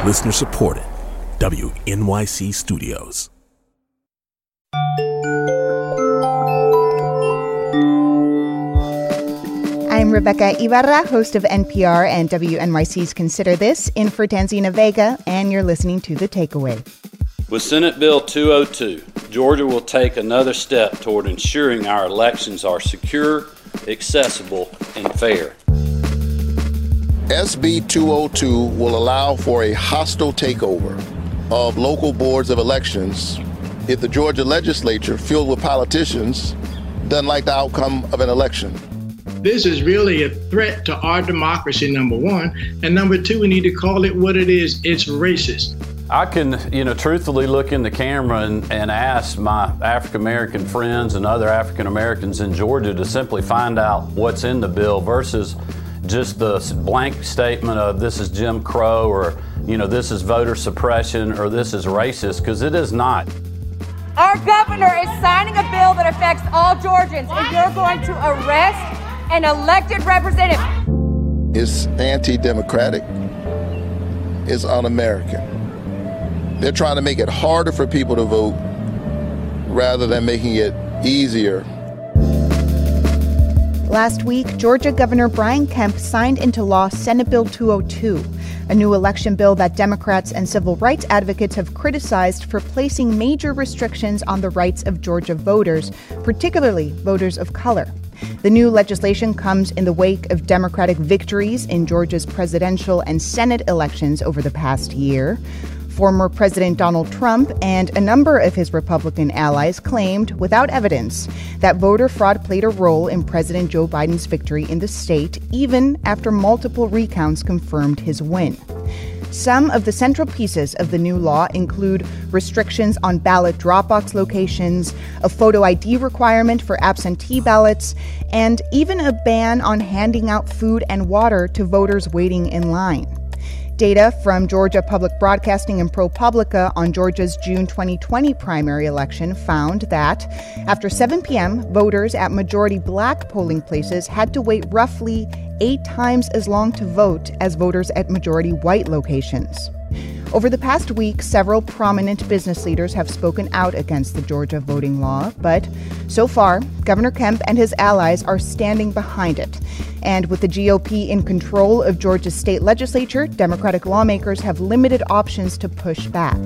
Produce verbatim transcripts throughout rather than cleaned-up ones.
Listener supported. W N Y C Studios. I'm Rebecca Ibarra, host of N P R and W N Y C's Consider This, in for Tanzina Vega, and you're listening to The Takeaway. With Senate Bill two oh two, Georgia will take another step toward ensuring our elections are secure, accessible, and fair. S B two oh two will allow for a hostile takeover of local boards of elections if the Georgia legislature, filled with politicians, doesn't like the outcome of an election. This is really a threat to our democracy, number one. And number two, we need to call it what it is. It's racist. I can, you know, truthfully look in the camera and, and ask my African-American friends and other African-Americans in Georgia to simply find out what's in the bill versus just the blank statement of this is Jim Crow or, you know, this is voter suppression or this is racist, because it is not. Our governor is signing a bill that affects all Georgians, and you're going to arrest an elected representative. It's anti-democratic. It's un-American. They're trying to make it harder for people to vote rather than making it easier. Last week, Georgia Governor Brian Kemp signed into law Senate Bill two oh two, a new election bill that Democrats and civil rights advocates have criticized for placing major restrictions on the rights of Georgia voters, particularly voters of color. The new legislation comes in the wake of Democratic victories in Georgia's presidential and Senate elections over the past year. Former President Donald Trump and a number of his Republican allies claimed, without evidence, that voter fraud played a role in President Joe Biden's victory in the state, even after multiple recounts confirmed his win. Some of the central pieces of the new law include restrictions on ballot drop box locations, a photo I D requirement for absentee ballots, and even a ban on handing out food and water to voters waiting in line. Data from Georgia Public Broadcasting and ProPublica on Georgia's June twenty twenty primary election found that after seven p.m., voters at majority black polling places had to wait roughly eight times as long to vote as voters at majority white locations. Over the past week, several prominent business leaders have spoken out against the Georgia voting law, but so far, Governor Kemp and his allies are standing behind it. And with the G O P in control of Georgia's state legislature, Democratic lawmakers have limited options to push back.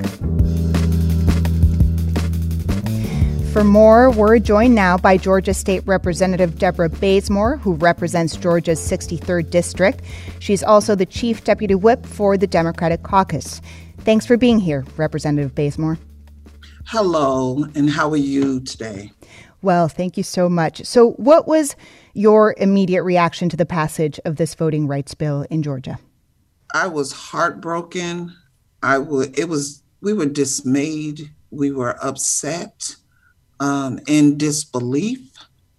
For more, we're joined now by Georgia State Representative Deborah Bazemore, who represents Georgia's sixty-third District. She's also the Chief Deputy Whip for the Democratic Caucus. Thanks for being here, Representative Bazemore. Hello, and how are you today? Well, thank you so much. So what was your immediate reaction to the passage of this voting rights bill in Georgia? I was heartbroken. I would, it was, we were dismayed. We were upset. Um, in disbelief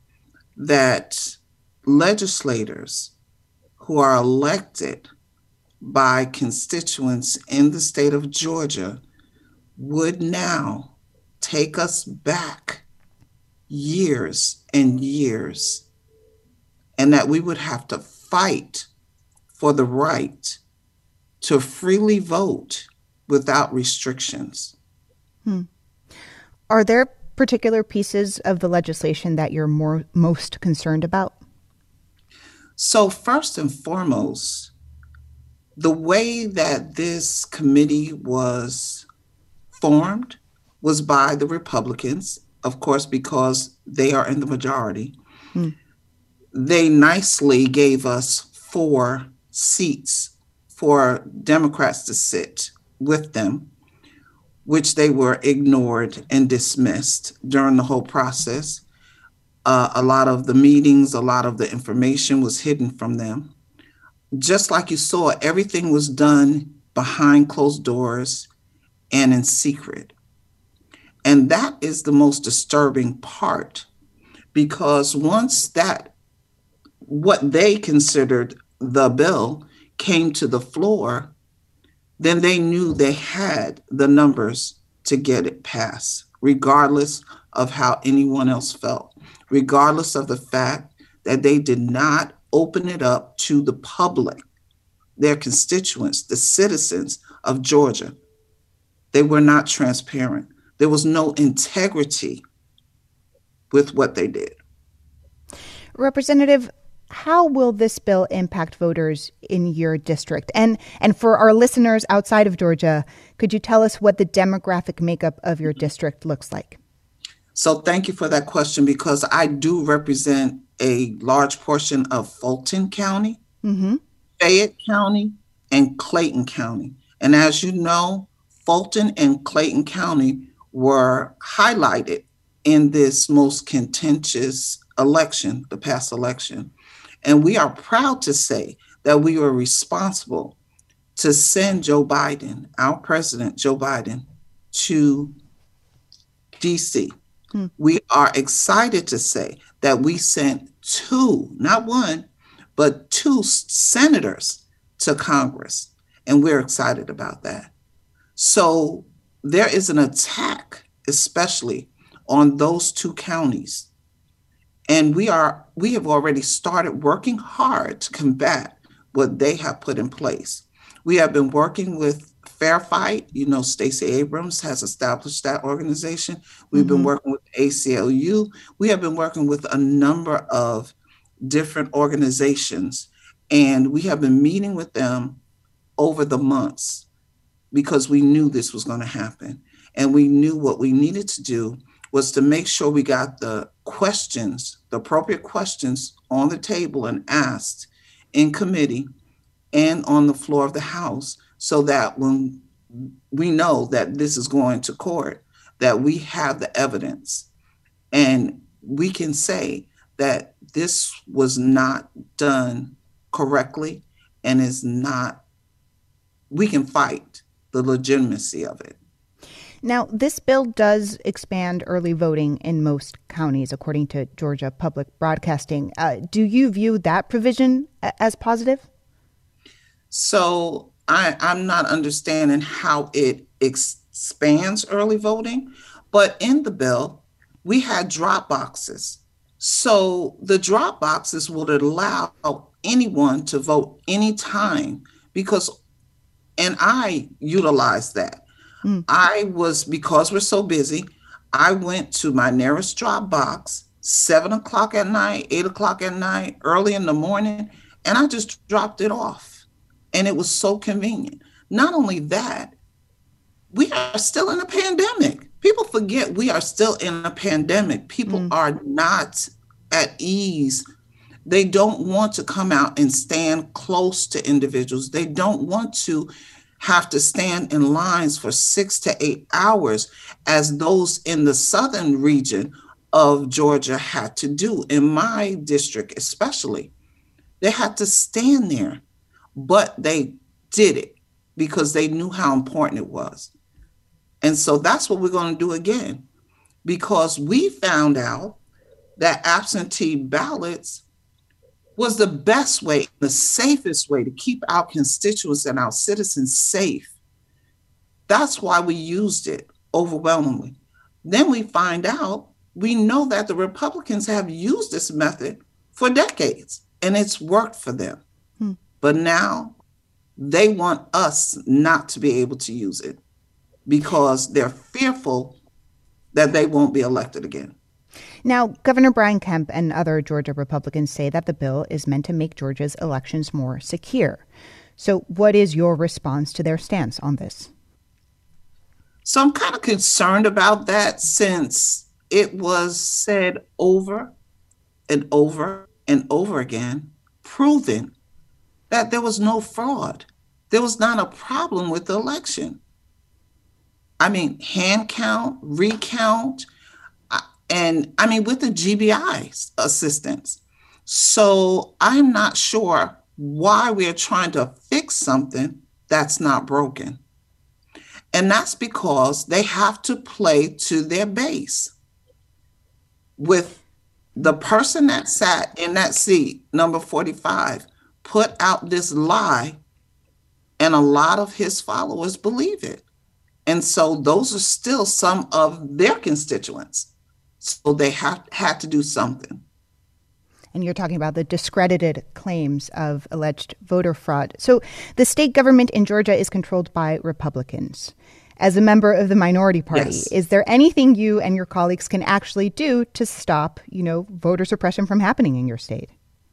that legislators who are elected by constituents in the state of Georgia would now take us back years and years, and that we would have to fight for the right to freely vote without restrictions. Hmm. Are there particular pieces of the legislation that you're more most concerned about? So first and foremost, the way that this committee was formed was by the Republicans, of course, because they are in the majority. Hmm. They nicely gave us four seats for Democrats to sit with them, which they were ignored and dismissed during the whole process. Uh, a lot of the meetings, a lot of the information was hidden from them. Just like you saw, everything was done behind closed doors and in secret. And that is the most disturbing part, because once that, what they considered the bill came to the floor, then they knew they had the numbers to get it passed, regardless of how anyone else felt, regardless of the fact that they did not open it up to the public their constituents, the citizens of Georgia. They were not transparent. There was no integrity with what they did. Representative, how will this bill impact voters in your district? And and for our listeners outside of Georgia, could you tell us what the demographic makeup of your district looks like? So thank you for that question, because I do represent a large portion of Fulton County, mm-hmm. Fayette County, and Clayton County. And as you know, Fulton and Clayton County were highlighted in this most contentious election, the past election. And we are proud to say that we were responsible to send Joe Biden, our president, Joe Biden, to D C. Hmm. We are excited to say that we sent two, not one, but two senators to Congress. And we're excited about that. So there is an attack, especially on those two counties. And we are we have already started working hard to combat what they have put in place. We have been working with Fair Fight. You know, Stacey Abrams has established that organization. We've mm-hmm. been working with A C L U. We have been working with a number of different organizations, and we have been meeting with them over the months because we knew this was going to happen. And we knew what we needed to do was to make sure we got the questions, the appropriate questions on the table and asked in committee and on the floor of the House, so that when we know that this is going to court, that we have the evidence and we can say that this was not done correctly and is not, we can fight the legitimacy of it. Now, this bill does expand early voting in most counties, according to Georgia Public Broadcasting. Uh, do you view that provision as positive? So I, I'm not understanding how it expands early voting, but in the bill, we had drop boxes. So the drop boxes would allow anyone to vote anytime, because, and I utilized that. Mm. I was, because we're so busy, I went to my nearest drop box, seven o'clock at night, eight o'clock at night, early in the morning, and I just dropped it off. And it was so convenient. Not only that, we are still in a pandemic. People forget we are still in a pandemic. People mm. are not at ease. They don't want to come out and stand close to individuals. They don't want to have to stand in lines for six to eight hours as those in the southern region of Georgia had to do. In my district especially, they had to stand there, but they did it because they knew how important it was. And so that's what we're going to do again, because we found out that absentee ballots was the best way, the safest way to keep our constituents and our citizens safe. That's why we used it overwhelmingly. Then we find out, we know that the Republicans have used this method for decades, and it's worked for them. Hmm. But now they want us not to be able to use it because they're fearful that they won't be elected again. Now, Governor Brian Kemp and other Georgia Republicans say that the bill is meant to make Georgia's elections more secure. So what is your response to their stance on this? So I'm kind of concerned about that, since it was said over and over and over again, proven that there was no fraud. There was not a problem with the election. I mean, hand count, recount, and I mean, with the G B I's assistance. So I'm not sure why we're trying to fix something that's not broken. And that's because they have to play to their base. With the person that sat in that seat, number forty-five, put out this lie, and a lot of his followers believe it. And so those are still some of their constituents. So they have had to do something. And you're talking about the discredited claims of alleged voter fraud. So the state government in Georgia is controlled by Republicans. As a member of the minority party, Yes. is there anything you and your colleagues can actually do to stop, you know, voter suppression from happening in your state?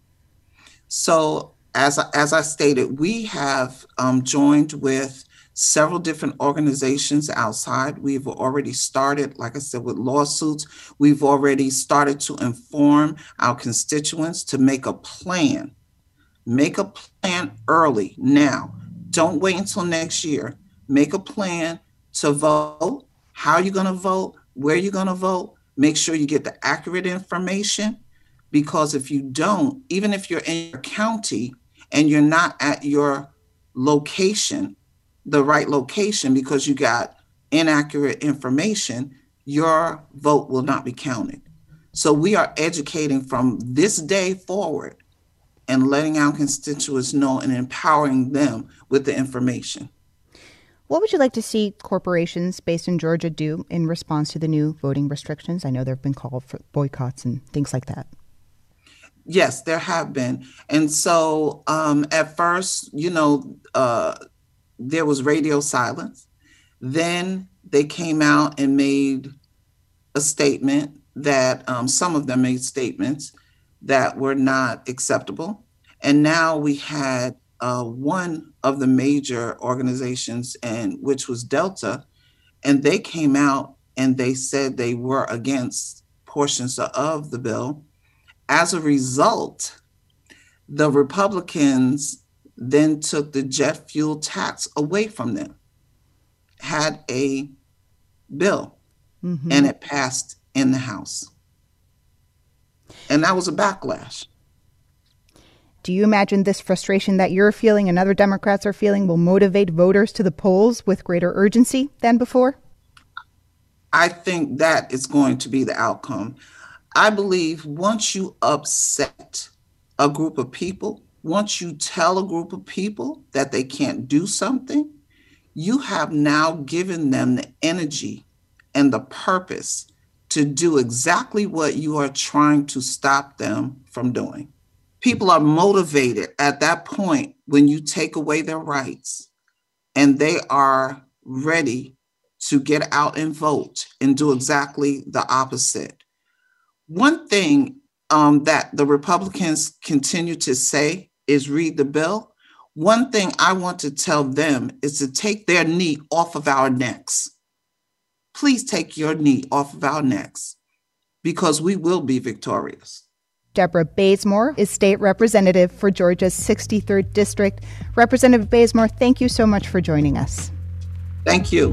So as, as I stated, we have um, joined with several different organizations outside. We've already started, like I said, with lawsuits. We've already started to inform our constituents to make a plan. Make a plan early now. Don't wait until next year. Make a plan to vote, how you're going to vote, where you're going to vote. Make sure you get the accurate information, because if you don't, even if you're in your county and you're not at your location, the right location, because you got inaccurate information, your vote will not be counted. So we are educating from this day forward and letting our constituents know and empowering them with the information. What would you like to see corporations based in Georgia do in response to the new voting restrictions? I know there have been calls for boycotts and things like that. Yes, there have been. And so um, at first, you know, uh, there was radio silence. Then they came out and made a statement that um, some of them made statements that were not acceptable. And now we had uh, one of the major organizations, and which was Delta, and they came out and they said they were against portions of the bill. As a result, the Republicans then took the jet fuel tax away from them, had a bill, mm-hmm. and it passed in the House. And that was a backlash. Do you imagine this frustration that you're feeling and other Democrats are feeling will motivate voters to the polls with greater urgency than before? I think that is going to be the outcome. I believe once you upset a group of people, once you tell a group of people that they can't do something, you have now given them the energy and the purpose to do exactly what you are trying to stop them from doing. People are motivated at that point when you take away their rights, and they are ready to get out and vote and do exactly the opposite. One thing um, that the Republicans continue to say is read the bill. One thing I want to tell them is to take their knee off of our necks. Please take your knee off of our necks, because we will be victorious. Deborah Bazemore is state representative for Georgia's sixty-third District. Representative Bazemore, thank you so much for joining us. Thank you.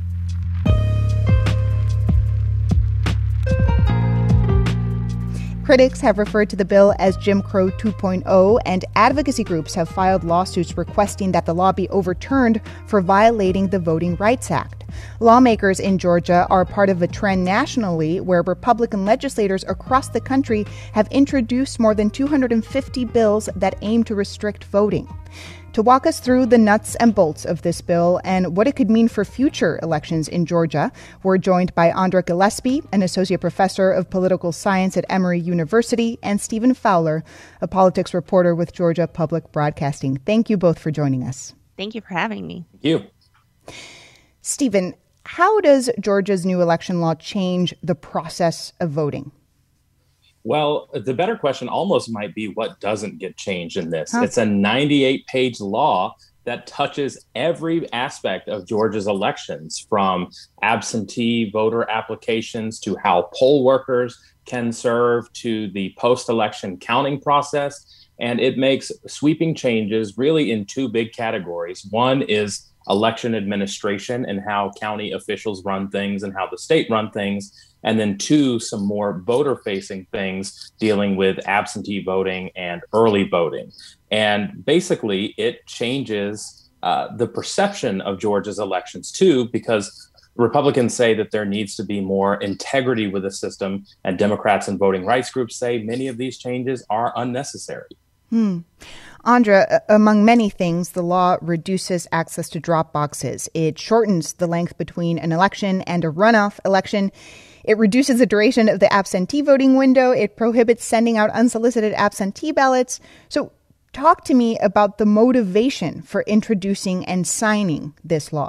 Critics have referred to the bill as Jim Crow two point oh, and advocacy groups have filed lawsuits requesting that the law be overturned for violating the Voting Rights Act. Lawmakers in Georgia are part of a trend nationally where Republican legislators across the country have introduced more than two hundred fifty bills that aim to restrict voting. To walk us through the nuts and bolts of this bill and what it could mean for future elections in Georgia, we're joined by Andra Gillespie, an associate professor of political science at Emory University, and Stephen Fowler, a politics reporter with Georgia Public Broadcasting. Thank you both for joining us. Thank you for having me. Thank you. Stephen, how does Georgia's new election law change the process of voting? Well, the better question almost might be what doesn't get changed in this. Huh. It's a ninety-eight page law that touches every aspect of Georgia's elections, from absentee voter applications to how poll workers can serve to the post-election counting process. And it makes sweeping changes really in two big categories. One is election administration and how county officials run things and how the state run things. And then two, some more voter-facing things dealing with absentee voting and early voting. And basically, it changes uh, the perception of Georgia's elections too, because Republicans say that there needs to be more integrity with the system, and Democrats and voting rights groups say many of these changes are unnecessary. Hmm. Andra, among many things, the law reduces access to drop boxes. It shortens the length between an election and a runoff election. It reduces the duration of the absentee voting window. It prohibits sending out unsolicited absentee ballots. So talk to me about the motivation for introducing and signing this law.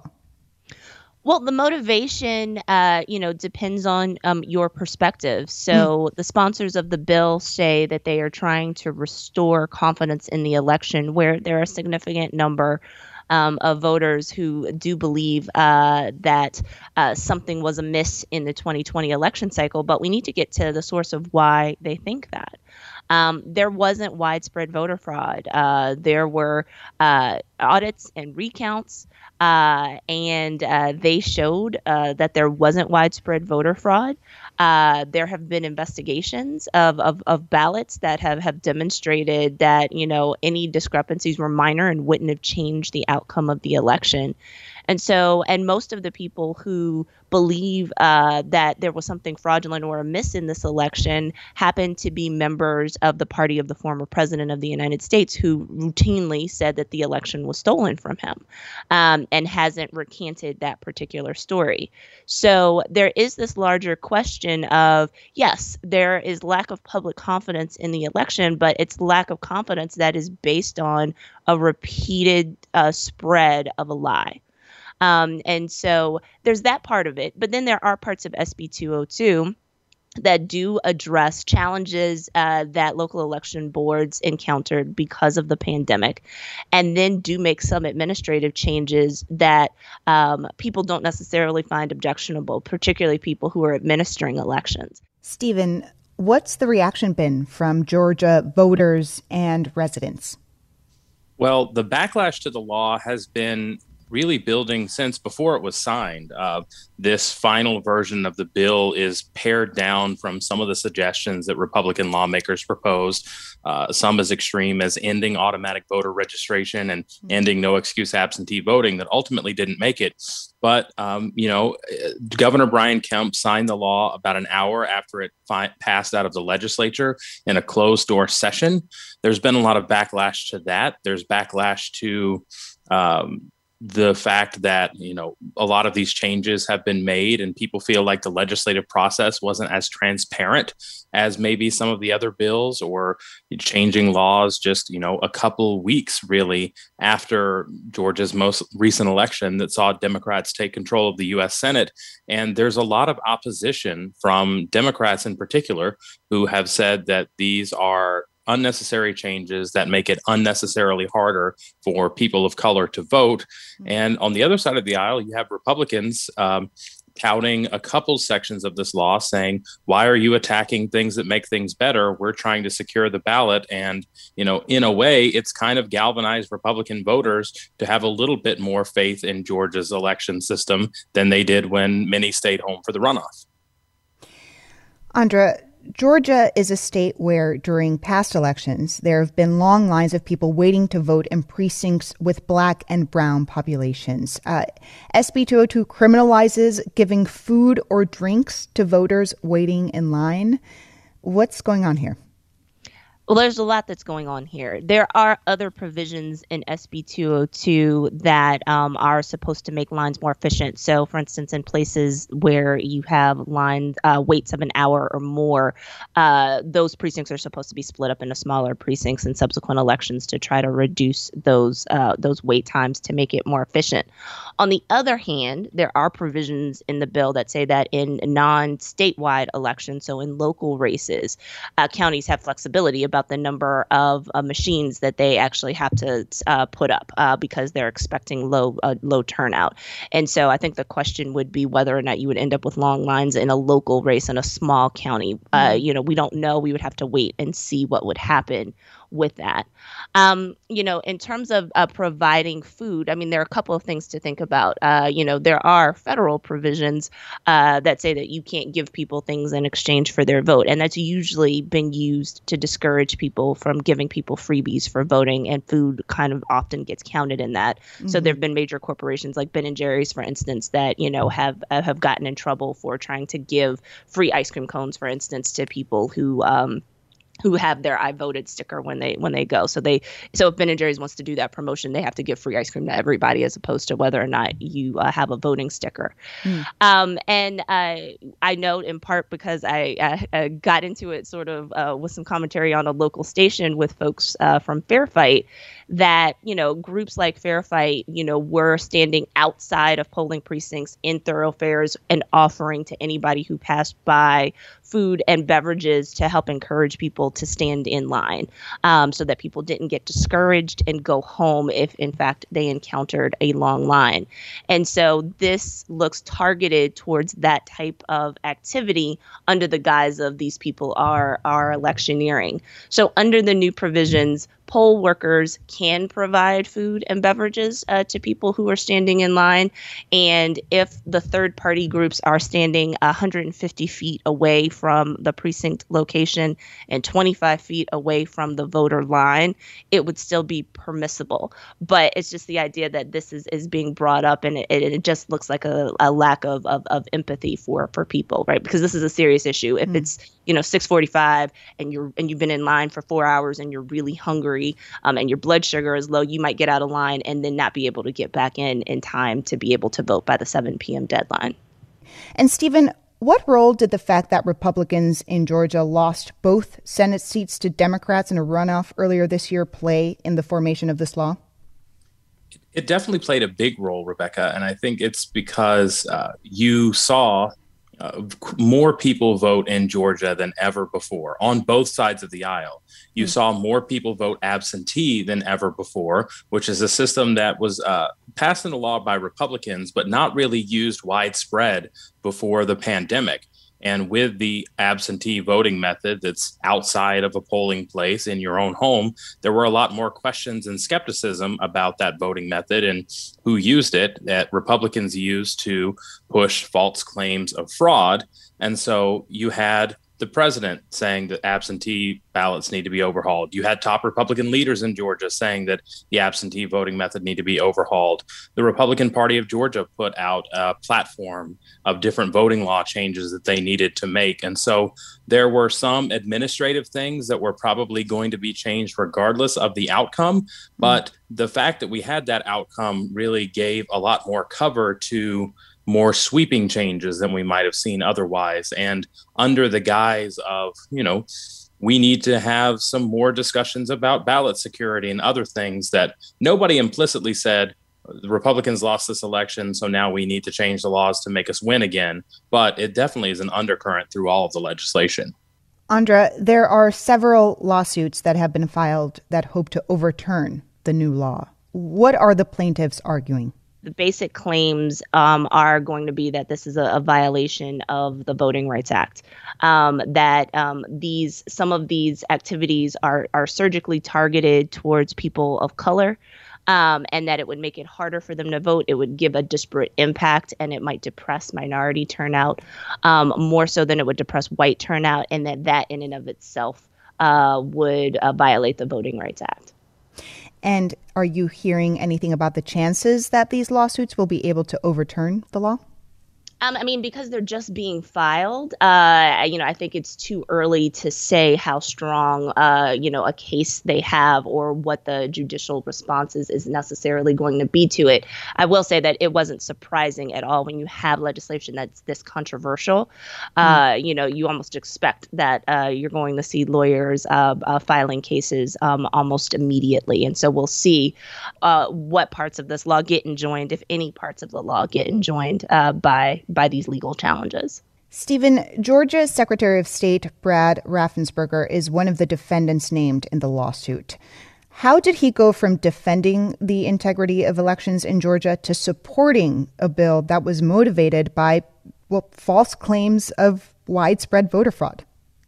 Well, the motivation, uh, you know, depends on um, your perspective. So mm. the sponsors of the bill say that they are trying to restore confidence in the election, where there are a significant number um, of voters who do believe uh, that uh, something was amiss in the twenty twenty election cycle. But we need to get to the source of why they think that. Um, there wasn't widespread voter fraud. Uh, there were uh, audits and recounts, uh, and uh, they showed uh, that there wasn't widespread voter fraud. Uh, there have been investigations of, of, of ballots that have, have demonstrated that, you know, any discrepancies were minor and wouldn't have changed the outcome of the election. And so, and most of the people who believe uh, that there was something fraudulent or amiss in this election happen to be members of the party of the former president of the United States, who routinely said that the election was stolen from him um, and hasn't recanted that particular story. So there is this larger question of, yes, there is lack of public confidence in the election, but it's lack of confidence that is based on a repeated uh, spread of a lie. Um, and so there's that part of it. But then there are parts of S B two oh two that do address challenges uh, that local election boards encountered because of the pandemic, and then do make some administrative changes that um, people don't necessarily find objectionable, particularly people who are administering elections. Stephen, what's the reaction been from Georgia voters and residents? Well, the backlash to the law has been really building since before it was signed. Uh, this final version of the bill is pared down from some of the suggestions that Republican lawmakers proposed, uh, some as extreme as ending automatic voter registration and mm-hmm. ending no excuse absentee voting that ultimately didn't make it. But, um, you know, Governor Brian Kemp signed the law about an hour after it fi- passed out of the legislature in a closed door session. There's been a lot of backlash to that. There's backlash to um, the fact that, you know, a lot of these changes have been made and people feel like the legislative process wasn't as transparent as maybe some of the other bills, or changing laws just, you know, a couple weeks really after Georgia's most recent election that saw Democrats take control of the U S Senate. And there's a lot of opposition from Democrats in particular who have said that these are unnecessary changes that make it unnecessarily harder for people of color to vote. Mm-hmm. And on the other side of the aisle, you have Republicans um, touting a couple sections of this law, saying, why are you attacking things that make things better? We're trying to secure the ballot. And, you know, in a way, it's kind of galvanized Republican voters to have a little bit more faith in Georgia's election system than they did when many stayed home for the runoff. Andra, Georgia is a state where during past elections, there have been long lines of people waiting to vote in precincts with Black and brown populations. Uh, S B two oh two criminalizes giving food or drinks to voters waiting in line. What's going on here? Well, there's a lot that's going on here. There are other provisions in S B two oh two that um, are supposed to make lines more efficient. So, for instance, in places where you have line uh, waits of an hour or more, uh, those precincts are supposed to be split up into smaller precincts in subsequent elections to try to reduce those uh, those wait times to make it more efficient. On the other hand, there are provisions in the bill that say that in non-statewide elections, so in local races, uh, counties have flexibility about the number of uh, machines that they actually have to uh, put up uh, because they're expecting low uh, low turnout. And so I think the question would be whether or not you would end up with long lines in a local race in a small county. Mm-hmm. Uh, you know, we don't know. We would have to wait and see what would happen with that. Um, you know, in terms of uh, providing food, I mean, there are a couple of things to think about. Uh, you know, there are federal provisions uh, that say that you can't give people things in exchange for their vote. And that's usually been used to discourage people from giving people freebies for voting, and food kind of often gets counted in that. Mm-hmm. So there have been major corporations like Ben and Jerry's, for instance, that, you know, have uh, have gotten in trouble for trying to give free ice cream cones, for instance, to people who um, who have their I voted sticker when they when they go. So they so if Ben and Jerry's wants to do that promotion, they have to give free ice cream to everybody as opposed to whether or not you uh, have a voting sticker. Mm. Um, and uh, I note in part because I, I, I got into it sort of uh, with some commentary on a local station with folks uh, from Fair Fight, that, you know, groups like Fair Fight, you know, were standing outside of polling precincts in thoroughfares and offering to anybody who passed by food and beverages to help encourage people to stand in line, um, so that people didn't get discouraged and go home if, in fact, they encountered a long line. And so this looks targeted towards that type of activity under the guise of these people are, are electioneering. So under the new provisions, poll workers can provide food and beverages uh, to people who are standing in line. And if the third party groups are standing one hundred fifty feet away from the precinct location and twenty-five feet away from the voter line, it would still be permissible. But it's just the idea that this is, is being brought up, and it, it just looks like a, a lack of, of, of empathy for, for people, right? Because this is a serious issue. If mm. it's, you know, six forty-five and you're and you've been in line for four hours and you're really hungry, Um, and your blood sugar is low, you might get out of line and then not be able to get back in in time to be able to vote by the seven p.m. deadline. And Stephen, what role did the fact that Republicans in Georgia lost both Senate seats to Democrats in a runoff earlier this year play in the formation of this law? It definitely played a big role, Rebecca, and I think it's because uh, you saw Uh, more people vote in Georgia than ever before on both sides of the aisle. You mm-hmm. saw more people vote absentee than ever before, which is a system that was uh, passed into law by Republicans, but not really used widespread before the pandemic. And with the absentee voting method that's outside of a polling place in your own home, there were a lot more questions and skepticism about that voting method and who used it that Republicans used to push false claims of fraud. And so you had the president saying that absentee ballots need to be overhauled. You had top Republican leaders in Georgia saying that the absentee voting method need to be overhauled. The Republican Party of Georgia put out a platform of different voting law changes that they needed to make. And so there were some administrative things that were probably going to be changed regardless of the outcome. But the fact that we had that outcome really gave a lot more cover to more sweeping changes than we might have seen otherwise. And under the guise of, you know, we need to have some more discussions about ballot security and other things that nobody implicitly said, the Republicans lost this election, so now we need to change the laws to make us win again. But it definitely is an undercurrent through all of the legislation. Andra, there are several lawsuits that have been filed that hope to overturn the new law. What are the plaintiffs arguing? The basic claims um, are going to be that this is a, a violation of the Voting Rights Act, um, that um, these some of these activities are, are surgically targeted towards people of color, um, and that it would make it harder for them to vote. It would give a disparate impact, and it might depress minority turnout um, more so than it would depress white turnout, and that that in and of itself uh, would uh, violate the Voting Rights Act. And are you hearing anything about the chances that these lawsuits will be able to overturn the law? Um, I mean, because they're just being filed, uh, you know, I think it's too early to say how strong, uh, you know, a case they have or what the judicial responses is necessarily going to be to it. I will say that it wasn't surprising at all when you have legislation that's this controversial. Uh, mm. You know, you almost expect that uh, you're going to see lawyers uh, uh, filing cases um, almost immediately. And so we'll see uh, what parts of this law get enjoined, if any parts of the law get enjoined uh, by by these legal challenges. Stephen, Georgia's Secretary of State Brad Raffensperger is one of the defendants named in the lawsuit. How did he go from defending the integrity of elections in Georgia to supporting a bill that was motivated by, well, false claims of widespread voter fraud?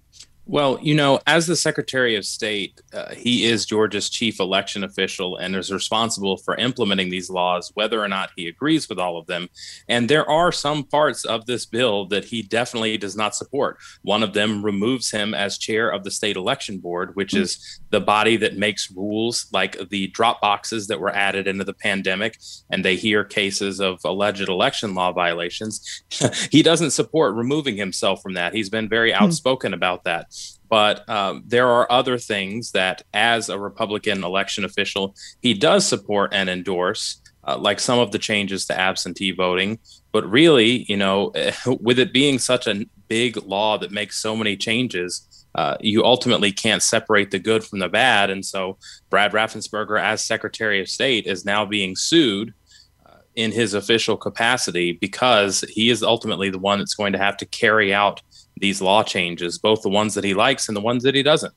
Well, you know, as the Secretary of State, uh, he is Georgia's chief election official and is responsible for implementing these laws, whether or not he agrees with all of them. And there are some parts of this bill that he definitely does not support. One of them removes him as chair of the state election board, which mm-hmm. is the body that makes rules like the drop boxes that were added into the pandemic, and they hear cases of alleged election law violations. He doesn't support removing himself from that. He's been very outspoken mm-hmm. about that. But um, there are other things that, as a Republican election official, he does support and endorse, uh, like some of the changes to absentee voting. But really, you know, with it being such a big law that makes so many changes, uh, you ultimately can't separate the good from the bad. And so Brad Raffensperger, as Secretary of State, is now being sued uh, in his official capacity because he is ultimately the one that's going to have to carry out these law changes, both the ones that he likes and the ones that he doesn't.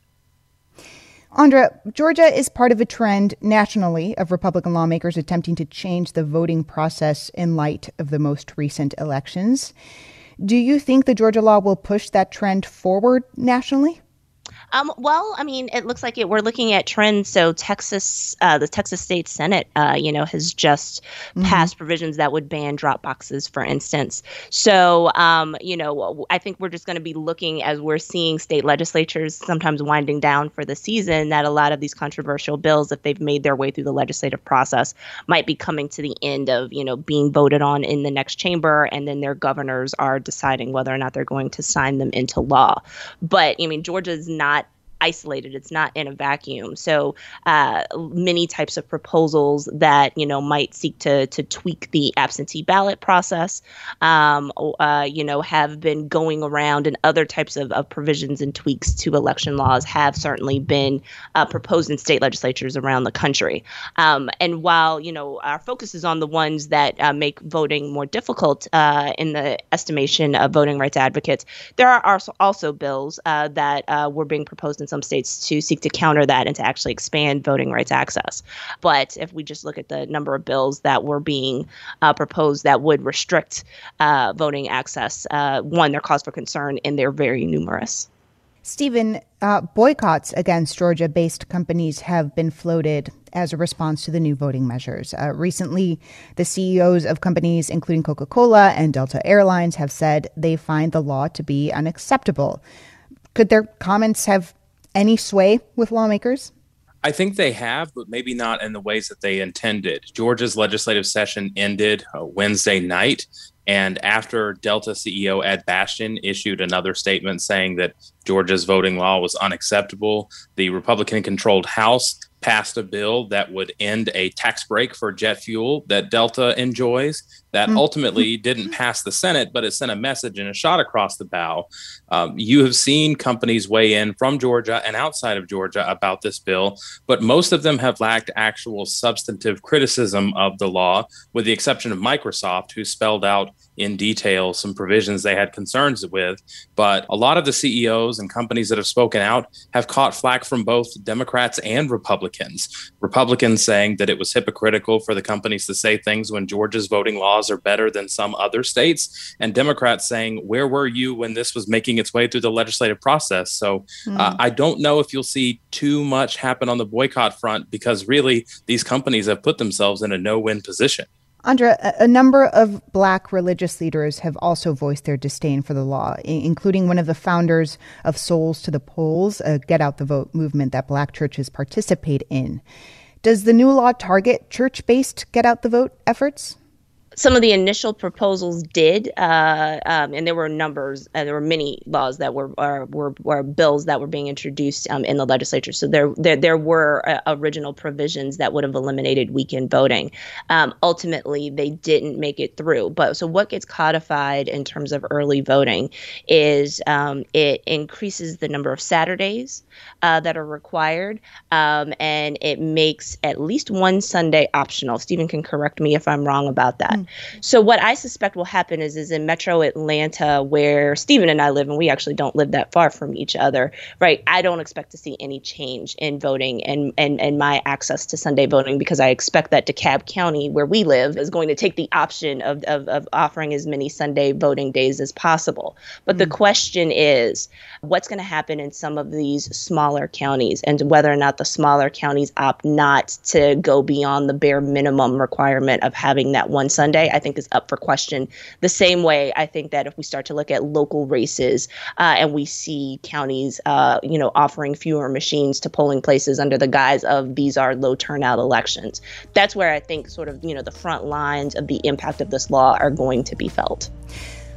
Andra, Georgia is part of a trend nationally of Republican lawmakers attempting to change the voting process in light of the most recent elections. Do you think the Georgia law will push that trend forward nationally? Um, well, I mean, it looks like it. We're looking at trends. So Texas, uh, the Texas State Senate, uh, you know, has just mm-hmm. passed provisions that would ban drop boxes, for instance. So, um, you know, I think we're just going to be looking, as we're seeing state legislatures sometimes winding down for the season, that a lot of these controversial bills, if they've made their way through the legislative process, might be coming to the end of, you know, being voted on in the next chamber, and then their governors are deciding whether or not they're going to sign them into law. But, I mean, Georgia's not isolated. It's not in a vacuum. So uh, many types of proposals that, you know, might seek to to tweak the absentee ballot process, um, uh, you know, have been going around, and other types of, of provisions and tweaks to election laws have certainly been uh, proposed in state legislatures around the country. Um, and while, you know, our focus is on the ones that uh, make voting more difficult uh, in the estimation of voting rights advocates, there are also bills uh, that uh, were being proposed in some states to seek to counter that and to actually expand voting rights access. But if we just look at the number of bills that were being uh, proposed that would restrict uh, voting access, uh, one, they're cause for concern, and they're very numerous. Stephen, uh, boycotts against Georgia-based companies have been floated as a response to the new voting measures. Uh, recently, the C E Os of companies including Coca-Cola and Delta Airlines have said they find the law to be unacceptable. Could their comments have any sway with lawmakers? I think they have, but maybe not in the ways that they intended. Georgia's legislative session ended uh, Wednesday night, and after Delta C E O Ed Bastian issued another statement saying that Georgia's voting law was unacceptable, the Republican-controlled House passed a bill that would end a tax break for jet fuel that Delta enjoys. That mm-hmm. ultimately didn't pass the Senate, but it sent a message and a shot across the bow. Um, you have seen companies weigh in from Georgia and outside of Georgia about this bill, but most of them have lacked actual substantive criticism of the law, with the exception of Microsoft, who spelled out in detail some provisions they had concerns with. But a lot of the C E Os and companies that have spoken out have caught flack from both Democrats and Republicans. Republicans saying that it was hypocritical for the companies to say things when Georgia's voting laws are better than some other states, and Democrats saying, where were you when this was making its way through the legislative process? So mm. uh, I don't know if you'll see too much happen on the boycott front, because really these companies have put themselves in a no-win position. Andra, a number of Black religious leaders have also voiced their disdain for the law, including one of the founders of Souls to the Polls, a Get Out the Vote movement that Black churches participate in. Does the new law target church-based Get Out the Vote efforts? Some of the initial proposals did, uh, um, and there were numbers, uh, there were many laws that were uh, were, were bills that were being introduced um, in the legislature. So there there, there were uh, original provisions that would have eliminated weekend voting. Um, ultimately, they didn't make it through. But so what gets codified in terms of early voting is um, it increases the number of Saturdays uh, that are required, um, and it makes at least one Sunday optional. Stephen can correct me if I'm wrong about that. Mm. So what I suspect will happen is, is in Metro Atlanta, where Stephen and I live, and we actually don't live that far from each other, right? I don't expect to see any change in voting and, and, and my access to Sunday voting, because I expect that DeKalb County, where we live, is going to take the option of, of, of offering as many Sunday voting days as possible. But mm. the question is, what's going to happen in some of these smaller counties, and whether or not the smaller counties opt not to go beyond the bare minimum requirement of having that one Sunday, I think is up for question. The same way I think that if we start to look at local races uh, and we see counties, uh, you know, offering fewer machines to polling places under the guise of these are low turnout elections, that's where I think sort of, you know, the front lines of the impact of this law are going to be felt.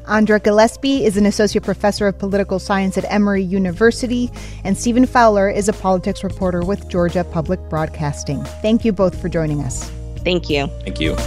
Andra Gillespie is an associate professor of political science at Emory University, and Stephen Fowler is a politics reporter with Georgia Public Broadcasting. Thank you both for joining us. Thank you. Thank you.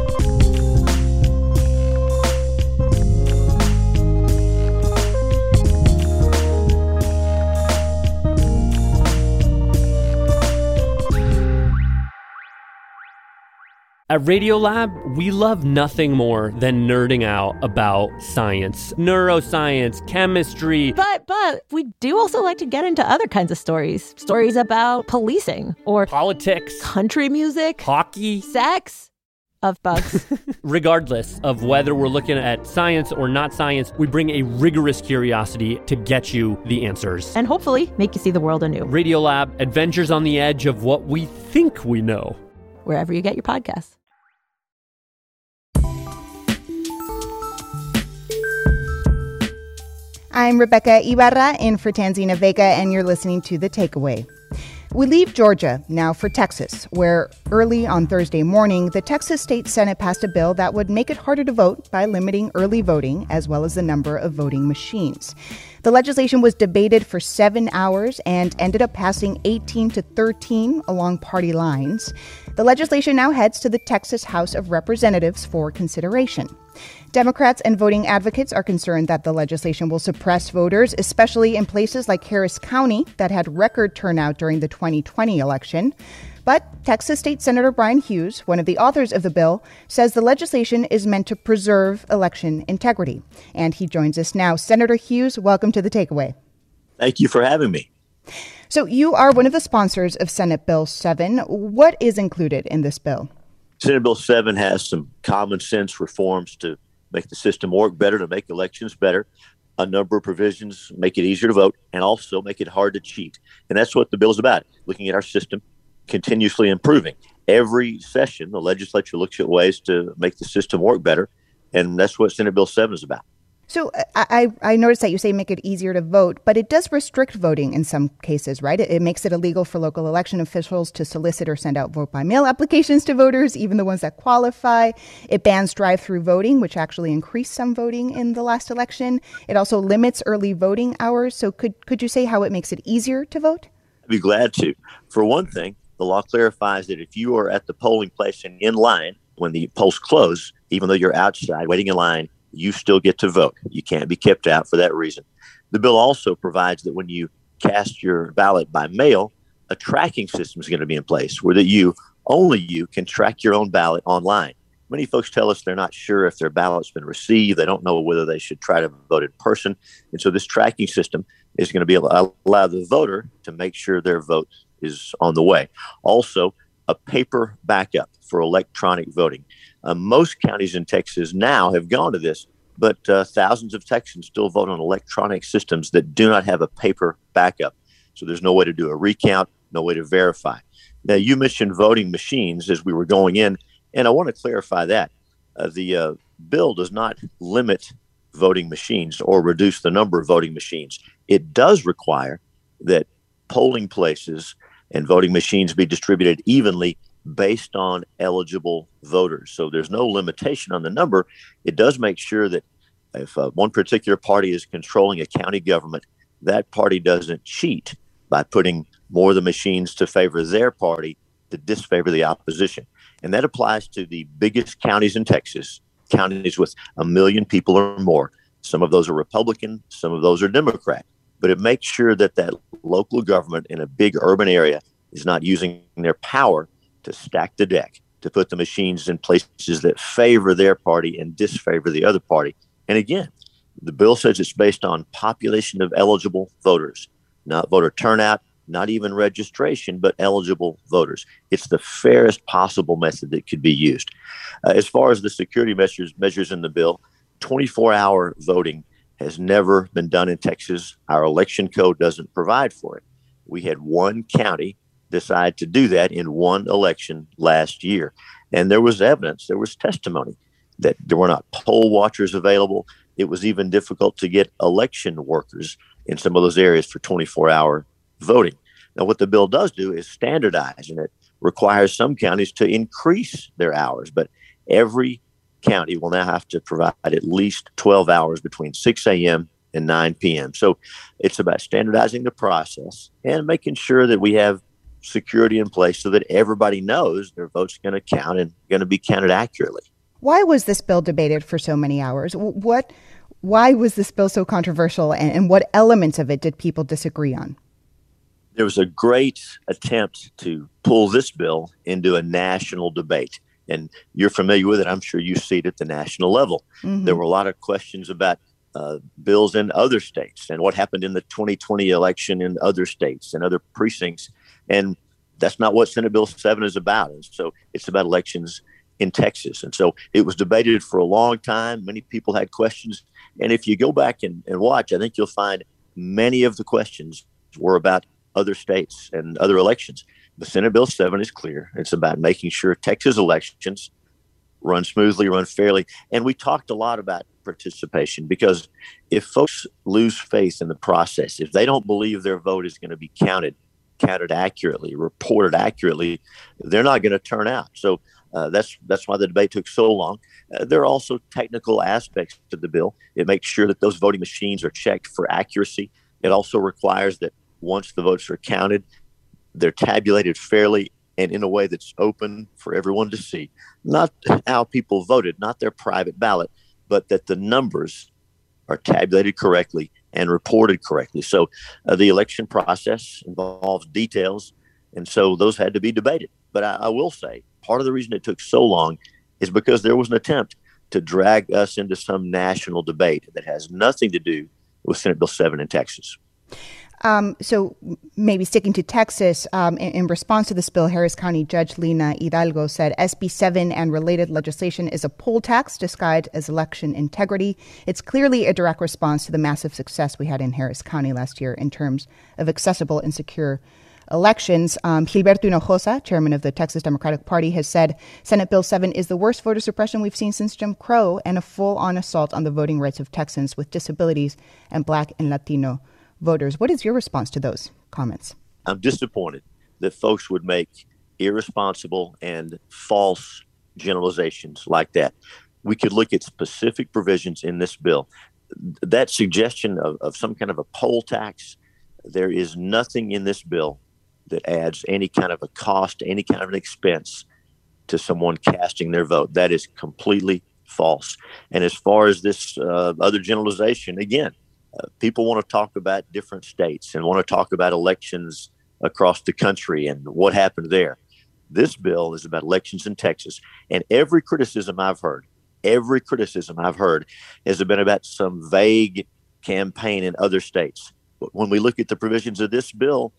At Radiolab, we love nothing more than nerding out about science, neuroscience, chemistry. But, but we do also like to get into other kinds of stories. Stories about policing or politics, country music, hockey, sex, of bugs. Regardless of whether we're looking at science or not science, we bring a rigorous curiosity to get you the answers. And hopefully make you see the world anew. Radiolab, adventures on the edge of what we think we know. Wherever you get your podcasts. I'm Rebecca Ibarra in for Tanzina Vega, and you're listening to The Takeaway. We leave Georgia now for Texas, where early on Thursday morning, the Texas State Senate passed a bill that would make it harder to vote by limiting early voting as well as the number of voting machines. The legislation was debated for seven hours and ended up passing eighteen to thirteen along party lines. The legislation now heads to the Texas House of Representatives for consideration. Democrats and voting advocates are concerned that the legislation will suppress voters, especially in places like Harris County that had record turnout during the twenty twenty election. But Texas State Senator Bryan Hughes, one of the authors of the bill, says the legislation is meant to preserve election integrity. And he joins us now. Senator Hughes, welcome to The Takeaway. Thank you for having me. So you are one of the sponsors of Senate Bill seven. What is included in this bill? Senate Bill seven has some common sense reforms to make the system work better, to make elections better. A number of provisions make it easier to vote and also make it hard to cheat. And that's what the bill is about, looking at our system, continuously improving. Every session, the legislature looks at ways to make the system work better, and that's what Senate Bill seven is about. So I, I noticed that you say make it easier to vote, but it does restrict voting in some cases, right? It, it makes it illegal for local election officials to solicit or send out vote-by-mail applications to voters, even the ones that qualify. It bans drive-through voting, which actually increased some voting in the last election. It also limits early voting hours. So could, could you say how it makes it easier to vote? I'd be glad to. For one thing, the law clarifies that if you are at the polling place and in line when the polls close, even though you're outside waiting in line, you still get to vote. You can't be kept out for that reason. The bill also provides that when you cast your ballot by mail, a tracking system is going to be in place where that you, only you, can track your own ballot online. Many folks tell us they're not sure if their ballot's been received. They don't know whether they should try to vote in person. And so this tracking system is going to be able to allow the voter to make sure their vote is on the way. Also, a paper backup for electronic voting. Uh, most counties in Texas now have gone to this, but uh, thousands of Texans still vote on electronic systems that do not have a paper backup. So there's no way to do a recount, no way to verify. Now, you mentioned voting machines as we were going in, and I want to clarify that. Uh, the uh, bill does not limit voting machines or reduce the number of voting machines. It does require that polling places and voting machines be distributed evenly based on eligible voters. So there's no limitation on the number. It does make sure that if uh, one particular party is controlling a county government, that party doesn't cheat by putting more of the machines to favor their party to disfavor the opposition. And that applies to the biggest counties in Texas, counties with a million people or more. Some of those are Republican, some of those are Democrat. But it makes sure that that local government in a big urban area is not using their power to stack the deck, to put the machines in places that favor their party and disfavor the other party. And again, the bill says it's based on population of eligible voters, not voter turnout, not even registration, but eligible voters. It's the fairest possible method that could be used. Uh, as far as the security measures, measures in the bill, twenty-four hour voting has never been done in Texas. Our election code doesn't provide for it. We had one county decide to do that in one election last year. And there was evidence, there was testimony that there were not poll watchers available. It was even difficult to get election workers in some of those areas for twenty-four hour voting. Now, what the bill does do is standardize, and it requires some counties to increase their hours. But every county will now have to provide at least twelve hours between six a.m. and nine p.m. So it's about standardizing the process and making sure that we have security in place so that everybody knows their vote's going to count and going to be counted accurately. Why was this bill debated for so many hours? What, why was this bill so controversial, and, and what elements of it did people disagree on? There was a great attempt to pull this bill into a national debate. And you're familiar with it. I'm sure you see it at the national level. Mm-hmm. There were a lot of questions about uh, bills in other states and what happened in the twenty twenty election in other states and other precincts. And that's not what Senate Bill seven is about. And so it's about elections in Texas. And so it was debated for a long time. Many people had questions. And if you go back and, and watch, I think you'll find many of the questions were about other states and other elections. The Senate Bill seven is clear. It's about making sure Texas elections run smoothly, run fairly. And we talked a lot about participation, because if folks lose faith in the process, if they don't believe their vote is going to be counted, counted accurately, reported accurately, they're not going to turn out. So uh, that's that's why the debate took so long. Uh, there are also technical aspects to the bill. It makes sure that those voting machines are checked for accuracy. It also requires that once the votes are counted, they're tabulated fairly and in a way that's open for everyone to see. Not how people voted, not their private ballot, but that the numbers are tabulated correctly and reported correctly. So uh, the election process involves details, and so those had to be debated. But I, I will say, part of the reason it took so long is because there was an attempt to drag us into some national debate that has nothing to do with Senate Bill seven in Texas. Um, so maybe sticking to Texas, um, in, in response to this bill, Harris County Judge Lina Hidalgo said S B seven and related legislation is a poll tax disguised as election integrity. It's clearly a direct response to the massive success we had in Harris County last year in terms of accessible and secure elections. Um, Gilberto Hinojosa, chairman of the Texas Democratic Party, has said Senate Bill seven is the worst voter suppression we've seen since Jim Crow and a full-on assault on the voting rights of Texans with disabilities and Black and Latino voters. What is your response to those comments? I'm disappointed that folks would make irresponsible and false generalizations like that. We could look at specific provisions in this bill. That suggestion of, of some kind of a poll tax, there is nothing in this bill that adds any kind of a cost, any kind of an expense to someone casting their vote. That is completely false. And as far as this uh, other generalization, again, Uh, people want to talk about different states and want to talk about elections across the country and what happened there. This bill is about elections in Texas. And every criticism I've heard, every criticism I've heard has been about some vague campaign in other states. But when we look at the provisions of this bill,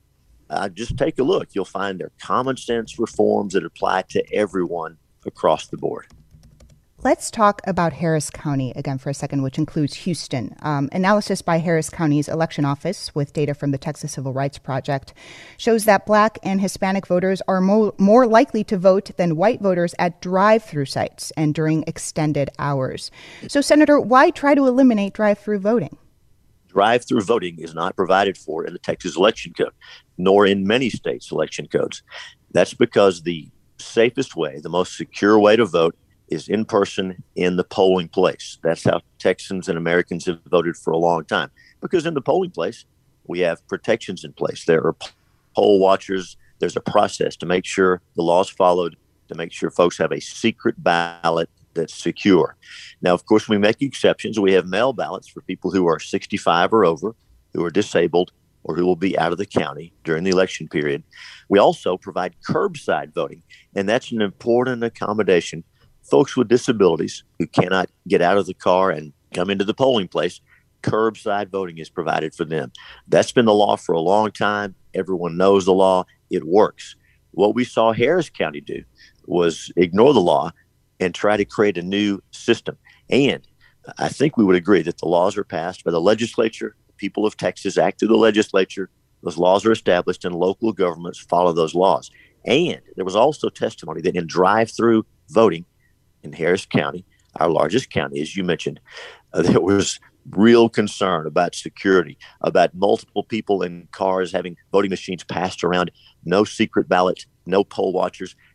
uh, just take a look. You'll find they're common sense reforms that apply to everyone across the board. Let's talk about Harris County again for a second, which includes Houston. Um, analysis by Harris County's election office with data from the Texas Civil Rights Project shows that Black and Hispanic voters are mo- more likely to vote than white voters at drive-through sites and during extended hours. So, Senator, why try to eliminate drive-through voting? Drive-through voting is not provided for in the Texas election code, nor in many states' election codes. That's because the safest way, the most secure way to vote is in person in the polling place. That's how Texans and Americans have voted for a long time. Because in the polling place, we have protections in place. There are poll watchers. There's a process to make sure the law's followed, to make sure folks have a secret ballot that's secure. Now, of course, we make exceptions. We have mail ballots for people who are sixty-five or over, who are disabled, or who will be out of the county during the election period. We also provide curbside voting, and that's an important accommodation. Folks with disabilities who cannot get out of the car and come into the polling place, curbside voting is provided for them. That's been the law for a long time. Everyone knows the law. It works. What we saw Harris County do was ignore the law and try to create a new system. And I think we would agree that the laws are passed by the legislature. The people of Texas act through the legislature. Those laws are established, and local governments follow those laws. And there was also testimony that in drive-through voting, in Harris County, our largest county, as you mentioned, uh, there was real concern about security, about multiple people in cars having voting machines passed around, no secret ballot, no poll watchers.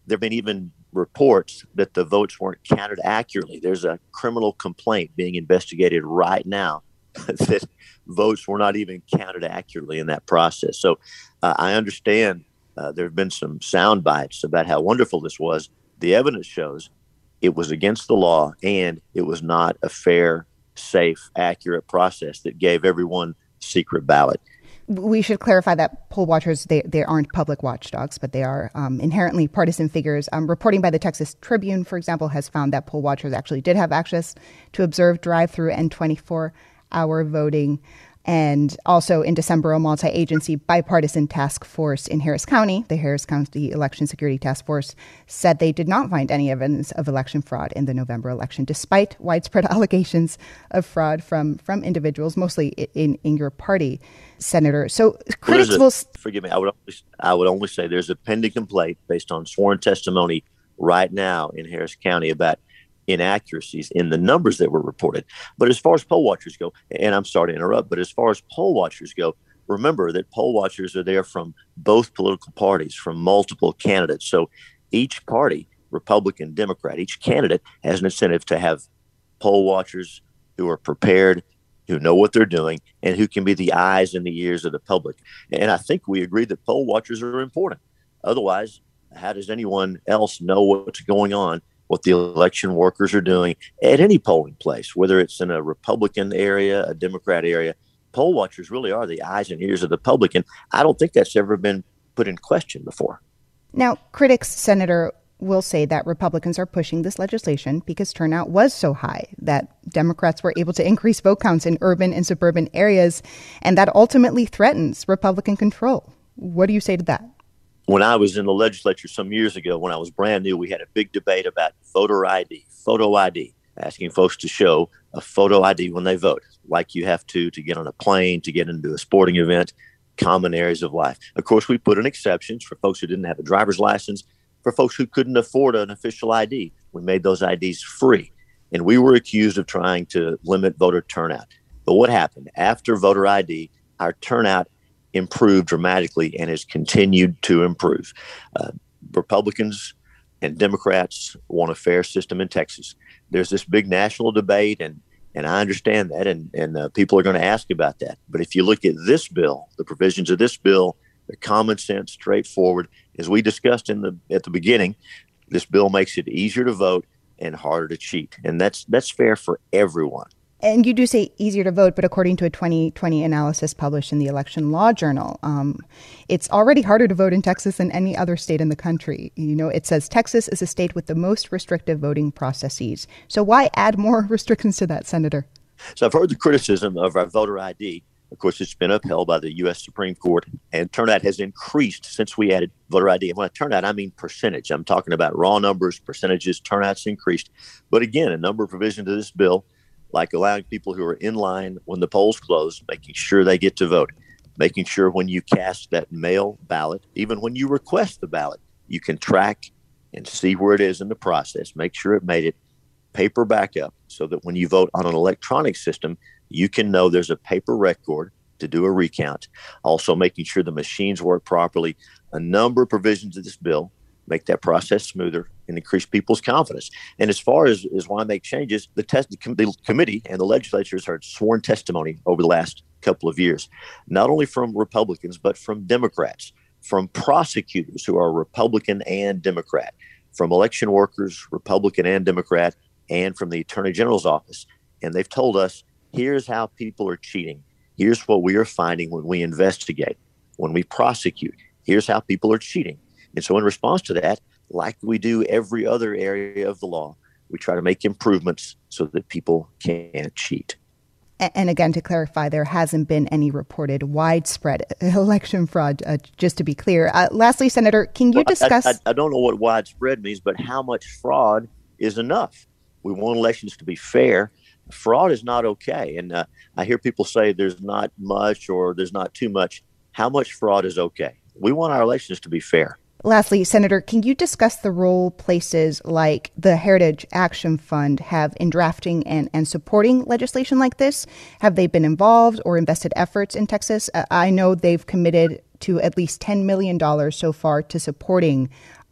There have been even reports that the votes weren't counted accurately. There's a criminal complaint being investigated right now that votes were not even counted accurately in that process. So uh, I understand uh, there have been some sound bites about how wonderful this was. The evidence shows it was against the law, and it was not a fair, safe, accurate process that gave everyone secret ballot. We should clarify that poll watchers, they, they aren't public watchdogs, but they are um, inherently partisan figures. Um, reporting by the Texas Tribune, for example, has found that poll watchers actually did have access to observe drive-through and twenty-four hour voting. And also in December, a multi-agency bipartisan task force in Harris County, the Harris County Election Security Task Force, said they did not find any evidence of election fraud in the November election, despite widespread allegations of fraud from, from individuals, mostly in, in your party, Senator. So critics well, a, will... Forgive me, I would, only, I would only say there's a pending complaint based on sworn testimony right now in Harris County about inaccuracies in the numbers that were reported. But as far as poll watchers go, and I'm sorry to interrupt, but as far as poll watchers go, remember that poll watchers are there from both political parties, from multiple candidates. So each party, Republican, Democrat, each candidate has an incentive to have poll watchers who are prepared, who know what they're doing, and who can be the eyes and the ears of the public. And I think we agree that poll watchers are important. Otherwise, how does anyone else know what's going on, what the election workers are doing at any polling place, whether it's in a Republican area, a Democrat area? Poll watchers really are the eyes and ears of the public, and I don't think that's ever been put in question before. Now, critics, Senator, will say that Republicans are pushing this legislation because turnout was so high that Democrats were able to increase vote counts in urban and suburban areas, and that ultimately threatens Republican control. What do you say to that? When I was in the legislature some years ago, when I was brand new, we had a big debate about voter I D, photo I D, asking folks to show a photo I D when they vote, like you have to to get on a plane, to get into a sporting event, common areas of life. Of course, we put in exceptions for folks who didn't have a driver's license, for folks who couldn't afford an official I D. We made those I Ds free, and we were accused of trying to limit voter turnout. But what happened? After voter I D, our turnout improved dramatically and has continued to improve. Uh, Republicans and Democrats want a fair system in Texas. There's this big national debate, and and I understand that, and, and uh, people are going to ask about that. But if you look at this bill, the provisions of this bill, they're common sense, straightforward. As we discussed in the at the beginning, this bill makes it easier to vote and harder to cheat. And that's that's fair for everyone. And you do say easier to vote, but according to a twenty twenty analysis published in the Election Law Journal, um, it's already harder to vote in Texas than any other state in the country. You know, it says Texas is a state with the most restrictive voting processes. So why add more restrictions to that, Senator? So I've heard the criticism of our voter I D. Of course, it's been upheld by the U S Supreme Court, and turnout has increased since we added voter I D. And when I turnout, I mean percentage. I'm talking about raw numbers, percentages, turnout's increased. But again, a number of provisions of this bill, like allowing people who are in line when the polls close, making sure they get to vote, making sure when you cast that mail ballot, even when you request the ballot, you can track and see where it is in the process, make sure it made it, paper backup, so that when you vote on an electronic system, you can know there's a paper record to do a recount. Also making sure the machines work properly. A number of provisions of this bill make that process smoother and increase people's confidence. And as far as, as why make changes, the, test, the, com- the committee and the legislature has heard sworn testimony over the last couple of years, not only from Republicans, but from Democrats, from prosecutors who are Republican and Democrat, from election workers, Republican and Democrat, and from the Attorney General's office. And they've told us, here's how people are cheating. Here's what we are finding when we investigate, when we prosecute. Here's how people are cheating. And so in response to that, like we do every other area of the law, we try to make improvements so that people can't cheat. And again, to clarify, there hasn't been any reported widespread election fraud, uh, just to be clear. Uh, lastly, Senator, can you well, discuss... I, I, I don't know what widespread means, but how much fraud is enough? We want elections to be fair. Fraud is not okay. And uh, I hear people say there's not much or there's not too much. How much fraud is okay? We want our elections to be fair. Lastly, Senator, can you discuss the role places like the Heritage Action Fund have in drafting and, and supporting legislation like this? Have they been involved or invested efforts in Texas? Uh, I know they've committed to at least ten million dollars so far to supporting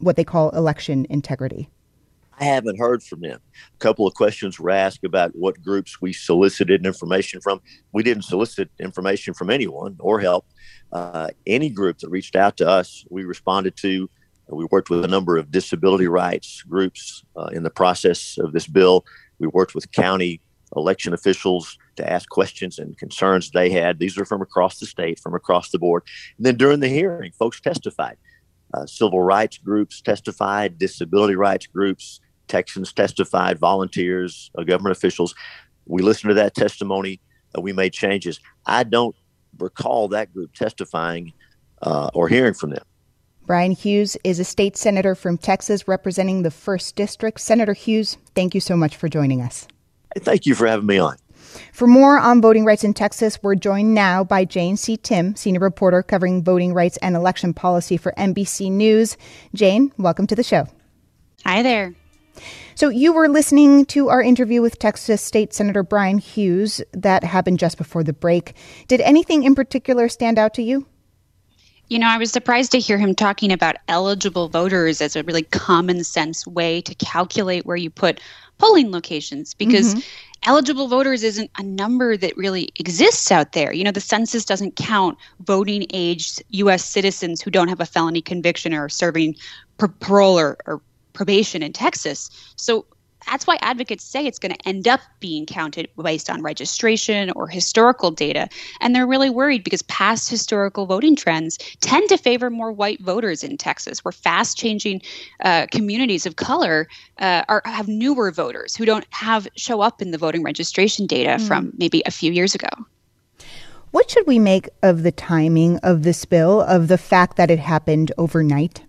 what they call election integrity? I haven't heard from them. A couple of questions were asked about what groups we solicited information from. We didn't solicit information from anyone or help. Uh, any group that reached out to us, we responded to. We worked with a number of disability rights groups uh, in the process of this bill. We worked with county election officials to ask questions and concerns they had. These are from across the state, from across the board. And then during the hearing, folks testified. Uh, civil rights groups testified, disability rights groups, Texans testified, volunteers, uh, government officials. We listened to that testimony. Uh, we made changes. I don't recall that group testifying uh, or hearing from them. Bryan Hughes is a state senator from Texas representing the first District. Senator Hughes, thank you so much for joining us. Thank you for having me on. For more on voting rights in Texas, we're joined now by Jane C. Tim, senior reporter covering voting rights and election policy for N B C News. Jane, welcome to the show. Hi there. So you were listening to our interview with Texas State Senator Bryan Hughes that happened just before the break. Did anything in particular stand out to you? You know, I was surprised to hear him talking about eligible voters as a really common sense way to calculate where you put polling locations, because mm-hmm. eligible voters isn't a number that really exists out there. You know, the census doesn't count voting aged U S citizens who don't have a felony conviction or are serving par- parole or, or probation in Texas. So that's why advocates say it's going to end up being counted based on registration or historical data. And they're really worried because past historical voting trends tend to favor more white voters in Texas, where fast-changing uh, communities of color uh, are have newer voters who don't have show up in the voting registration data mm. from maybe a few years ago. What should we make of the timing of this bill, of the fact that it happened overnight?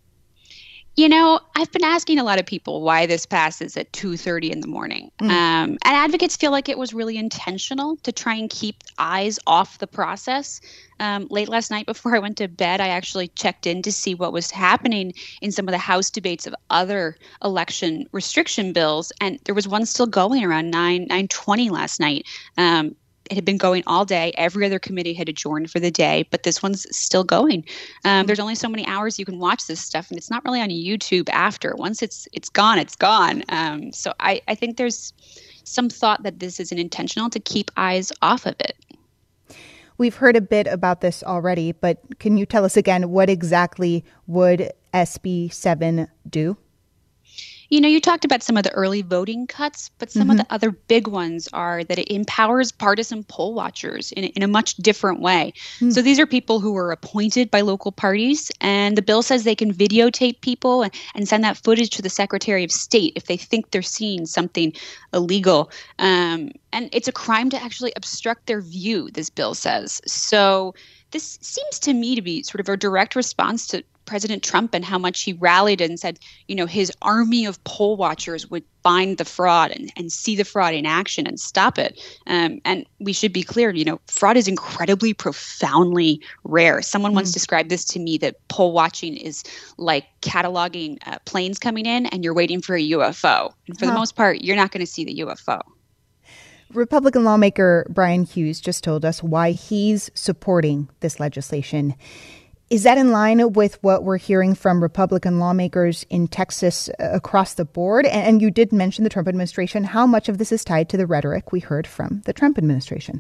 You know, I've been asking a lot of people why this passes at two thirty in the morning. Mm. Um, and advocates feel like it was really intentional to try and keep eyes off the process. Um, late last night before I went to bed, I actually checked in to see what was happening in some of the House debates of other election restriction bills. And there was one still going around nine, nine twenty last night. Um, It had been going all day. Every other committee had adjourned for the day, but this one's still going. Um, there's only so many hours you can watch this stuff, and it's not really on YouTube after. Once it's it's gone, it's gone. Um, so I, I think there's some thought that this is an intentional to keep eyes off of it. We've heard a bit about this already, but can you tell us again, what exactly would S B seven do? You know, you talked about some of the early voting cuts, but some mm-hmm. of the other big ones are that it empowers partisan poll watchers in, in a much different way. Mm. So these are people who were appointed by local parties, and the bill says they can videotape people and, and send that footage to the Secretary of State if they think they're seeing something illegal. Um, and it's a crime to actually obstruct their view, this bill says. So this seems to me to be sort of a direct response to President Trump and how much he rallied and said, you know, his army of poll watchers would find the fraud and, and see the fraud in action and stop it. Um, and we should be clear, you know, fraud is incredibly, profoundly rare. Someone mm. once described this to me, that poll watching is like cataloging uh, planes coming in and you're waiting for a U F O. And for huh. the most part, you're not going to see the U F O. Republican lawmaker Bryan Hughes just told us why he's supporting this legislation. Is that in line with what we're hearing from Republican lawmakers in Texas across the board? And you did mention the Trump administration. How much of this is tied to the rhetoric we heard from the Trump administration?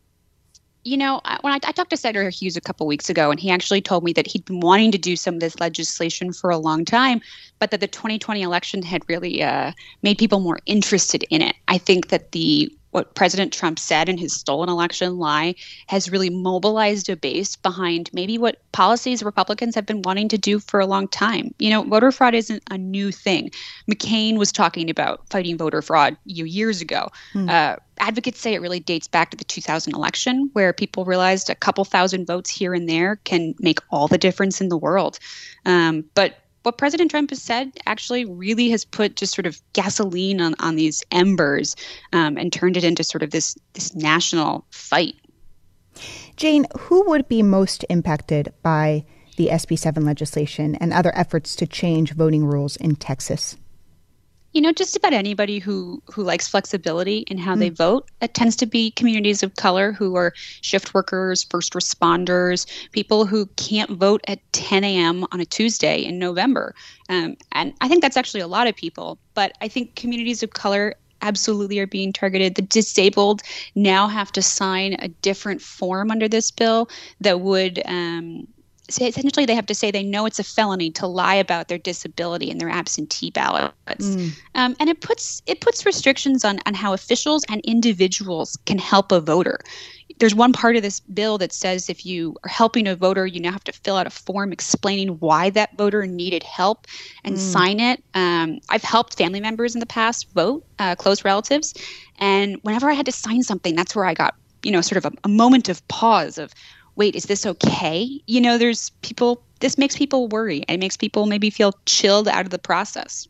You know, when I, I talked to Senator Hughes a couple weeks ago, and he actually told me that he'd been wanting to do some of this legislation for a long time, but that the twenty twenty election had really uh, made people more interested in it. I think that the what President Trump said in his stolen election lie has really mobilized a base behind maybe what policies Republicans have been wanting to do for a long time. You know, voter fraud isn't a new thing. McCain was talking about fighting voter fraud years ago. Hmm. Uh, advocates say it really dates back to the two thousand election, where people realized a couple thousand votes here and there can make all the difference in the world. Um, but what President Trump has said actually really has put just sort of gasoline on, on these embers um, and turned it into sort of this, this national fight. Jane, who would be most impacted by the S B seven legislation and other efforts to change voting rules in Texas? You know, just about anybody who, who likes flexibility in how mm. they vote. It tends to be communities of color who are shift workers, first responders, people who can't vote at ten a.m. on a Tuesday in November. Um, and I think that's actually a lot of people. But I think communities of color absolutely are being targeted. The disabled now have to sign a different form under this bill that would um, say, essentially they have to say they know it's a felony to lie about their disability in their absentee ballots. Mm. Um, and it puts it puts restrictions on, on how officials and individuals can help a voter. There's one part of this bill that says if you are helping a voter, you now have to fill out a form explaining why that voter needed help and mm. sign it. Um, I've helped family members in the past vote, uh, close relatives. And whenever I had to sign something, that's where I got, you know, sort of a, a moment of pause of, wait, is this okay? You know, there's people, this makes people worry. It makes people maybe feel chilled out of the process.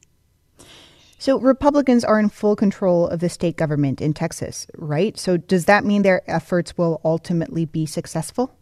So Republicans are in full control of the state government in Texas, right? So does that mean their efforts will ultimately be successful?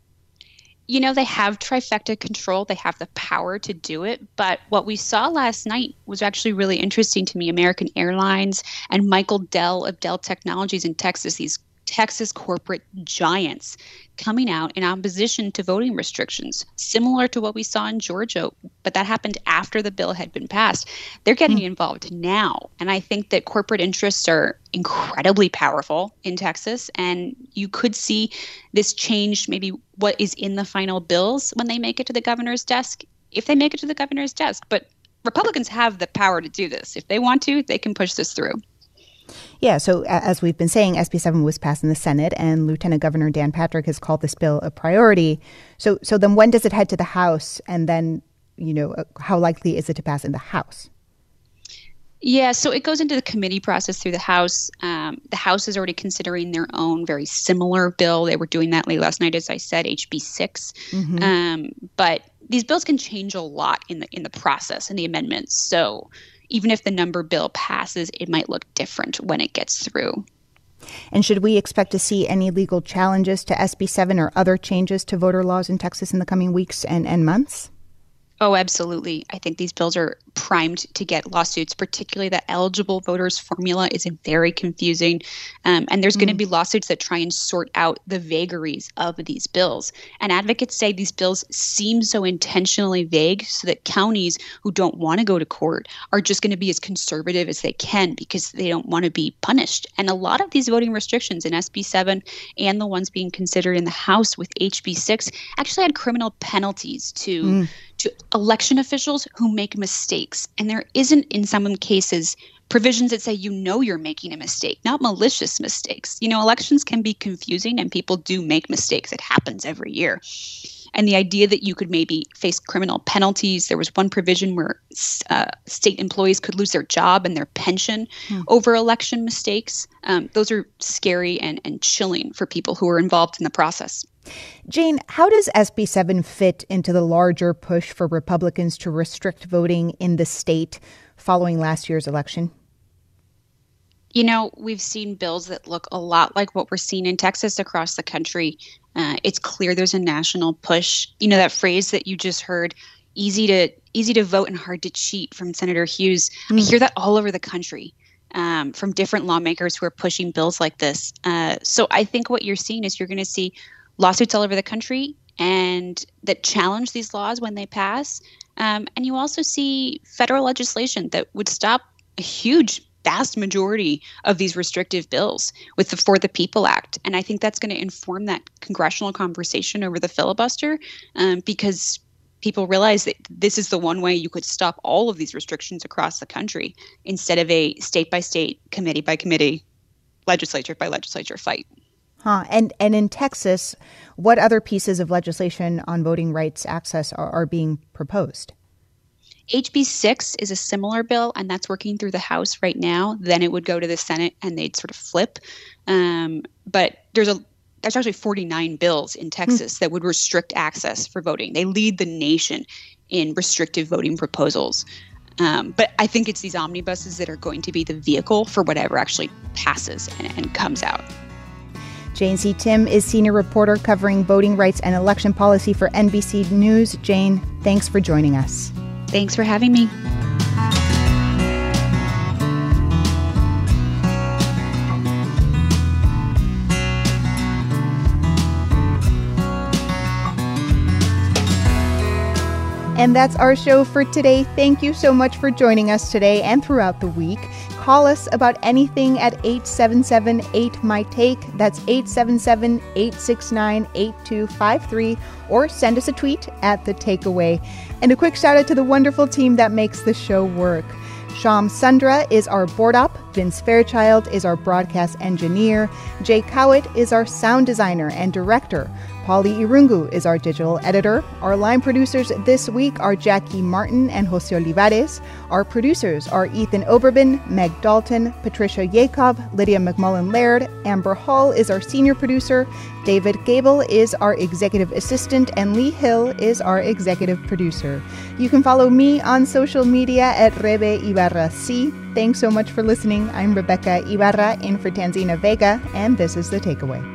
You know, they have trifecta control. They have the power to do it. But what we saw last night was actually really interesting to me. American Airlines and Michael Dell of Dell Technologies in Texas, these Texas corporate giants coming out in opposition to voting restrictions, similar to what we saw in Georgia, but that happened after the bill had been passed. They're getting mm. involved now. And I think that corporate interests are incredibly powerful in Texas. And you could see this change maybe what is in the final bills when they make it to the governor's desk, if they make it to the governor's desk. But Republicans have the power to do this. If they want to, they can push this through. Yeah, so as we've been saying, S B seven was passed in the Senate, and Lieutenant Governor Dan Patrick has called this bill a priority. So so then when does it head to the House? And then, you know, how likely is it to pass in the House? Yeah, so it goes into the committee process through the House. Um, the House is already considering their own very similar bill. They were doing that late last night, as I said, H B six. Mm-hmm. Um, but these bills can change a lot in the in the process and the amendments. So even if the number bill passes, it might look different when it gets through. And should we expect to see any legal challenges to S B seven or other changes to voter laws in Texas in the coming weeks and, and months? Oh, absolutely. I think these bills are primed to get lawsuits, particularly that eligible voters formula is very confusing. Um, and there's mm. going to be lawsuits that try and sort out the vagaries of these bills. And advocates say these bills seem so intentionally vague so that counties who don't want to go to court are just going to be as conservative as they can because they don't want to be punished. And a lot of these voting restrictions in S B seven and the ones being considered in the House with H B six actually had criminal penalties to mm. to election officials who make mistakes. And there isn't, in some cases, provisions that say you know you're making a mistake, not malicious mistakes. You know, elections can be confusing and people do make mistakes. It happens every year. And the idea that you could maybe face criminal penalties, there was one provision where uh, state employees could lose their job and their pension hmm. over election mistakes. Um, those are scary and, and chilling for people who are involved in the process. Jane, how does S B seven fit into the larger push for Republicans to restrict voting in the state following last year's election? You know, we've seen bills that look a lot like what we're seeing in Texas across the country. Uh, it's clear there's a national push. You know, that phrase that you just heard, easy to easy to vote and hard to cheat, from Senator Hughes. Mm. I hear that all over the country um, from different lawmakers who are pushing bills like this. Uh, so I think what you're seeing is you're going to see lawsuits all over the country and that challenge these laws when they pass. Um, and you also see federal legislation that would stop a huge, vast majority of these restrictive bills with the For the People Act. And I think that's going to inform that congressional conversation over the filibuster um, because people realize that this is the one way you could stop all of these restrictions across the country instead of a state-by-state, committee-by-committee, legislature-by-legislature fight. Huh. And and in Texas, what other pieces of legislation on voting rights access are, are being proposed? H B six is a similar bill, and that's working through the House right now. Then it would go to the Senate, and they'd sort of flip. Um, but there's a there's actually forty-nine bills in Texas mm. that would restrict access for voting. They lead the nation in restrictive voting proposals. Um, but I think it's these omnibuses that are going to be the vehicle for whatever actually passes and, and comes out. Jane C. Tim is senior reporter covering voting rights and election policy for N B C News. Jane, thanks for joining us. Thanks for having me. And that's our show for today. Thank you so much for joining us today and throughout the week. Call us about anything at eight seven seven eight M Y Take. That's eight seven seven eight six nine eight two five three. Or send us a tweet at The Takeaway. And a quick shout out to the wonderful team that makes the show work. Sham Sundra is our board op. Vince Fairchild is our broadcast engineer. Jay Cowett is our sound designer and director. Paulie Irungu is our digital editor. Our line producers this week are Jackie Martin and Jose Olivares. Our producers are Ethan Oberben, Meg Dalton, Patricia Yakov, Lydia McMullen-Laird. Amber Hall is our senior producer. David Gable is our executive assistant, and Lee Hill is our executive producer. You can follow me on social media at Rebe Ibarra C. Thanks so much for listening. I'm Rebecca Ibarra in for Tanzina Vega, and this is The Takeaway.